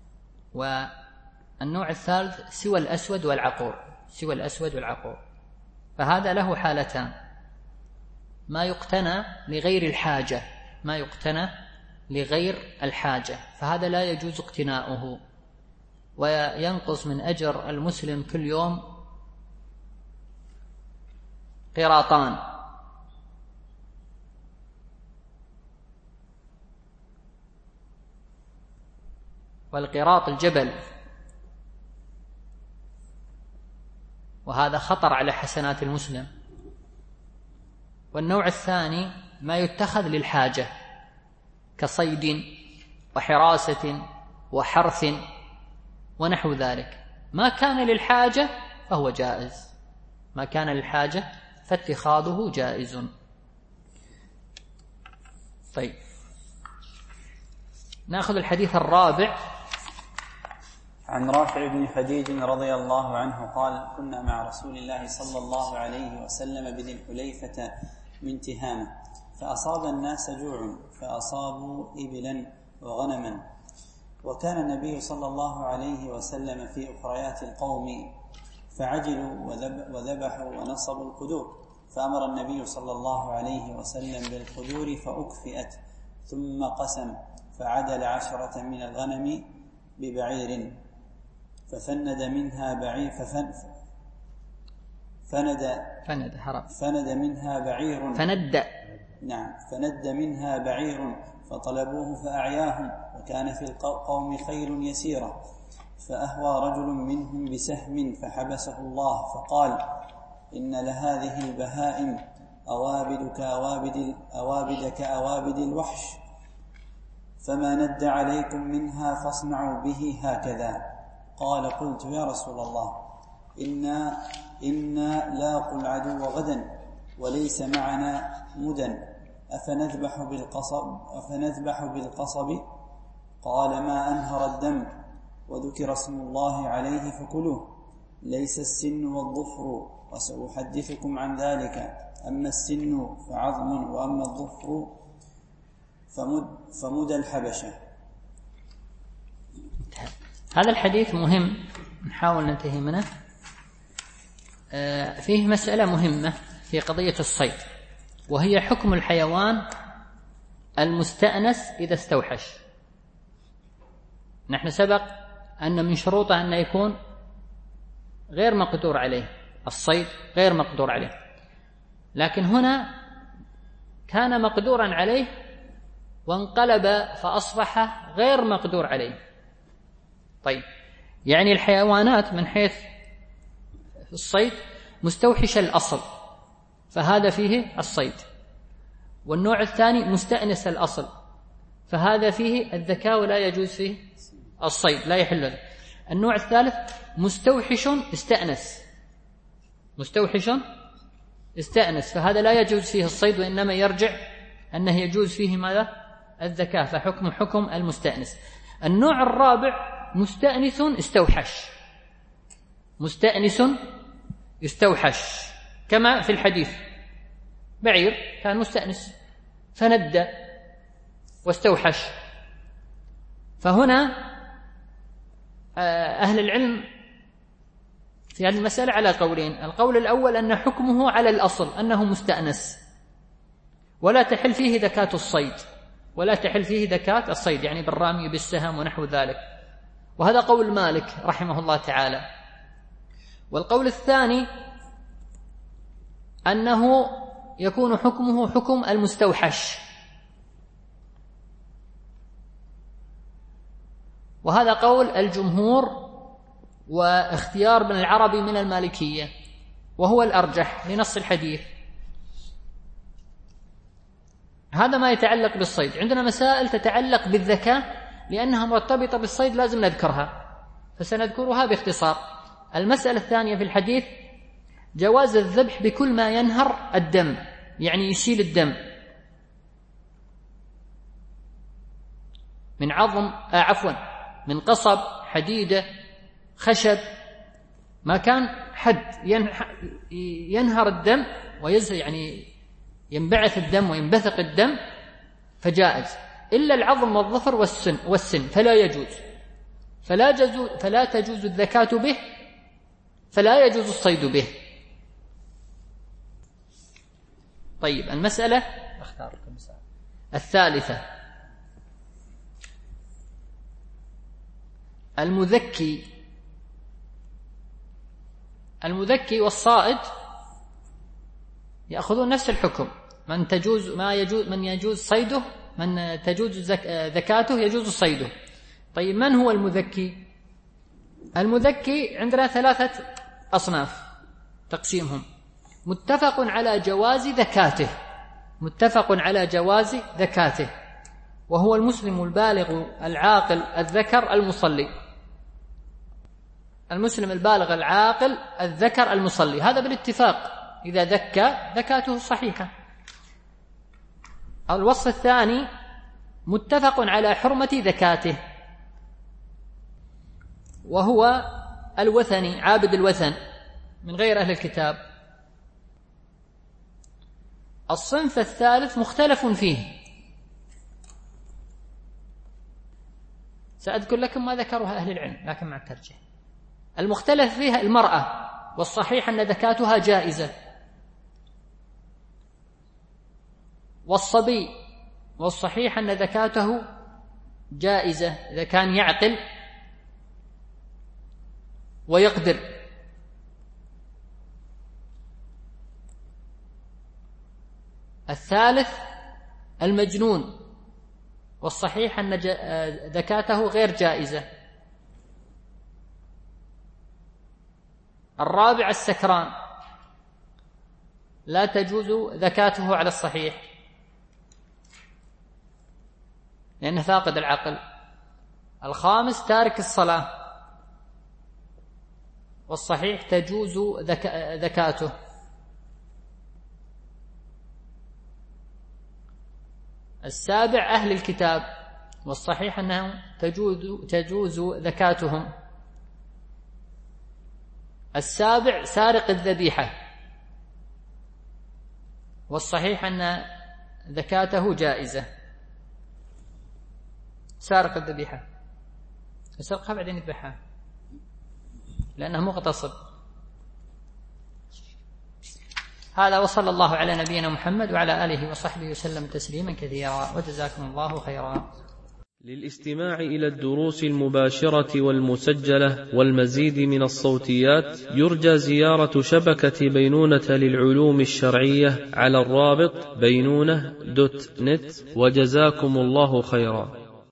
والنوع الثالث سوى الأسود والعقور، سوى الأسود والعقور، فهذا له حالتان: ما يقتنى لغير الحاجة، ما يقتنى لغير الحاجة فهذا لا يجوز اقتناؤه، وينقص من أجر المسلم كل يوم قيراطان. والقيراط الجبل، وهذا خطر على حسنات المسلم. والنوع الثاني ما يتخذ للحاجة كصيد وحراسة وحرث ونحو ذلك. ما كان للحاجة فهو جائز، ما كان للحاجة فاتخاذه جائز. طيب، نأخذ الحديث الرابع. عن رافع بن خديج رضي الله عنه قال: كنا مع رسول الله صلى الله عليه وسلم بذي الحليفة من تهامة، فأصاب الناس جوع، فأصابوا إبلا وغنما، وكان النبي صلى الله عليه وسلم في أخريات القوم، فعجلوا وذبحوا ونصبوا القدور، فأمر النبي صلى الله عليه وسلم بالقدور فأكفئت، ثم قسم، فعدل عشرة من الغنم ببعير، ففند منها بعير ففن فند فند حرام فند منها بعير فند نعم فند منها بعير فطلبوه فأعياهم، وكان في القوم خيل يسيرة، فأهوى رجل منهم بسهم فحبسه الله، فقال: إن لهذه البهائم أوابد كأوابد, أوابد كأوابد الوحش، فما ند عليكم منها فاصنعوا به هكذا. قال: قلت: يا رسول الله، إنا, إنا لاقوا العدو غدا وليس معنا مدن، أفنذبح بالقصب, أفنذبح بالقصب؟ قال: ما أنهر الدم وذكر اسم الله عليه فكلوه، ليس السن والظفر، وسأحدثكم عن ذلك. أما السن فعظم، وأما الظفر فمد, فمد الحبشة. هذا الحديث مهم، نحاول ننتهي منه. فيه مسألة مهمة في قضية الصيد، وهي حكم الحيوان المستأنس إذا استوحش. نحن سبق أن من شروطه أن يكون غير مقدور عليه، الصيد غير مقدور عليه، لكن هنا كان مقدورا عليه وانقلب فأصبح غير مقدور عليه. طيب، يعني الحيوانات من حيث الصيد مستوحش الأصل، فهذا فيه الصيد. والنوع الثاني مستأنس الأصل، فهذا فيه الذكاء ولا يجوز فيه الصيد، لا يحل. النوع الثالث مستوحش استأنس، مستوحش استأنس، فهذا لا يجوز فيه الصيد، وإنما يرجع أنه يجوز فيه ماذا؟ الذكاء، فحكم حكم المستأنس. النوع الرابع مستأنس استوحش، مستأنس استوحش، كما في الحديث بعير كان مستأنس فندى واستوحش. فهنا أهل العلم في هذه المسألة على قولين. القول الأول أن حكمه على الأصل أنه مستأنس، ولا تحل فيه ذكاة الصيد، ولا تحل فيه ذكاة الصيد، يعني بالرامي بالسهم ونحو ذلك، وهذا قول مالك رحمه الله تعالى. والقول الثاني أنه يكون حكمه حكم المستوحش، وهذا قول الجمهور واختيار ابن العربي من المالكية، وهو الأرجح لنص الحديث. هذا ما يتعلق بالصيد. عندنا مسائل تتعلق بالذكاء لأنها مرتبطة بالصيد لازم نذكرها، فسنذكرها باختصار. المسألة الثانية في الحديث جواز الذبح بكل ما ينهر الدم، يعني يشيل الدم من عظم آه عفوا من قصب، حديدة، خشب، ما كان حد ينهر الدم ويز يعني ينبعث الدم وينبثق الدم فجائز، إلا العظم والظفر والسن والسن فلا يجوز، فلا جزو فلا تجوز الذكاة به، فلا يجوز الصيد به. طيب، المسألة أختار لكم مسألة الثالثة، المذكي. المذكي والصائد يأخذون نفس الحكم، من تجوز ما يجوز من يجوز صيده، من تجوز ذكاته يجوز صيده. طيب، من هو المذكي؟ المذكي عندنا ثلاثة أصناف تقسيمهم: متفق على جواز ذكاته، متفق على جواز ذكاته، وهو المسلم البالغ العاقل الذكر المصلي، المسلم البالغ العاقل الذكر المصلي، هذا بالاتفاق، إذا ذكى ذكاته صحيحة. الوصف الثاني متفق على حرمة ذكاته، وهو الوثني، عابد الوثن من غير أهل الكتاب. الصنف الثالث مختلف فيه، سأذكر لكم ما ذكرها أهل العلم لكن مع الترجيح. المختلف فيها المرأة، والصحيح أن ذكاتها جائزة، والصبي، والصحيح أن ذكاته جائزة إذا كان يعقل ويقدر. الثالث المجنون، والصحيح أن ذكاته غير جائزة. الرابع السكران، لا تجوز ذكاته على الصحيح لأنه فاقد العقل. الخامس تارك الصلاة، والصحيح تجوز ذكاته. السابع أهل الكتاب، والصحيح أنهم تجوز, تجوز ذكاتهم. السابع سارق الذبيحة، والصحيح أن ذكاته جائزة. سارق الذبيحة يسرقها بعدين يذبحها لأنه مغتصب. هذا، وصلى الله على نبينا محمد وعلى آله وصحبه وسلم تسليما كثيرا، وجزاكم الله خيرا. للاستماع إلى الدروس المباشرة والمسجلة والمزيد من الصوتيات يرجى زيارة شبكة بينونة للعلوم الشرعية على الرابط بينونة دوت نت، وجزاكم الله خيرا.